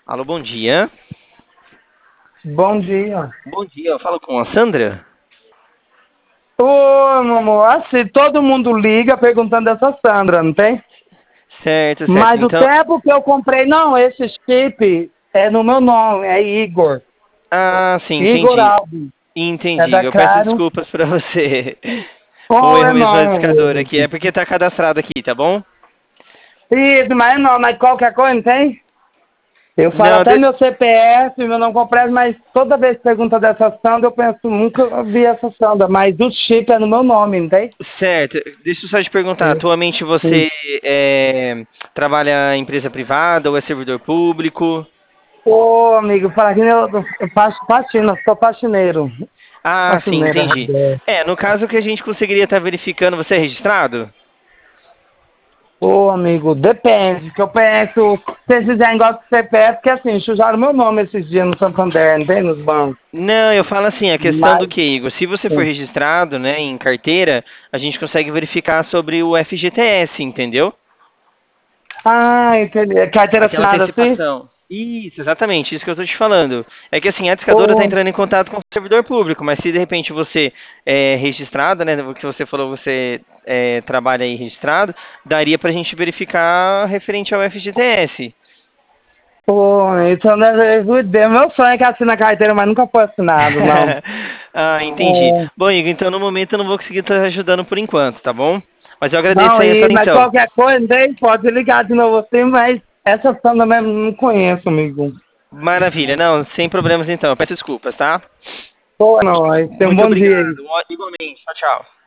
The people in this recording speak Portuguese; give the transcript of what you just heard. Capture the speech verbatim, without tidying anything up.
Alô, bom dia. Bom dia. Bom dia, eu falo com a Sandra? Ô, meu amor, assim, todo mundo liga perguntando dessa Sandra, não tem? Certo, certo. Mas o Então, tempo que eu comprei, não, esse chip é no meu nome, é Igor. ah, sim, Igor entendi. Alves, é Entendi. da Eu peço Claro. desculpas pra você. Foi um Ô, erro é mesmo no não, discador aqui. É Igor. porque tá cadastrado aqui, tá bom? Isso, mas não, mas qualquer coisa, não tem? Eu falo Não, até de- meu C P F, meu não completo, mas toda vez que pergunta dessa Sandra, eu penso, nunca vi essa Sandra, mas o chip é no meu nome, não tem? certo. Deixa eu só te perguntar. Sim. Atualmente você Sim. é, trabalha em empresa privada ou é servidor público? Ô, amigo, fala que eu, eu faço faxina, sou faxineiro. Ah, sim, Faxineira. entendi. É, no caso que a gente conseguiria estar verificando, você é registrado? Ô, amigo, depende, que eu penso, se vocês fizerem igual com o C P F, porque assim, sujaram meu nome esses dias no Santander, não tem? Nos bancos. Não, eu falo assim, a questão do Mas, que, Igor? Se você for sim. registrado, né, em carteira, a gente consegue verificar sobre o F G T S, entendeu? Ah, entendi. É carteira Aquela assinada assim? antecipação. Isso, exatamente, isso que eu estou te falando. É que assim, a discadora está Ô, entrando em contato com o servidor público, mas se de repente você é registrado, né, o que você falou, você é, trabalha aí registrado, daria para a gente verificar referente ao F G T S. ô, então, né, meu sonho é que assine a carteira, mas nunca foi assinado, não. Ah, entendi. É, Bom, Igor, então no momento eu não vou conseguir estar ajudando por enquanto, tá bom? Mas eu agradeço não, aí a sua e, mas atenção. qualquer coisa, não tem? Pode ligar de novo assim, mas essa Sandra mesmo não conheço, amigo. Maravilha, não, sem problemas então. Eu peço desculpas, tá? Pô, não, tem um Muito bom dia aí. obrigado. Igualmente. Tchau, tchau.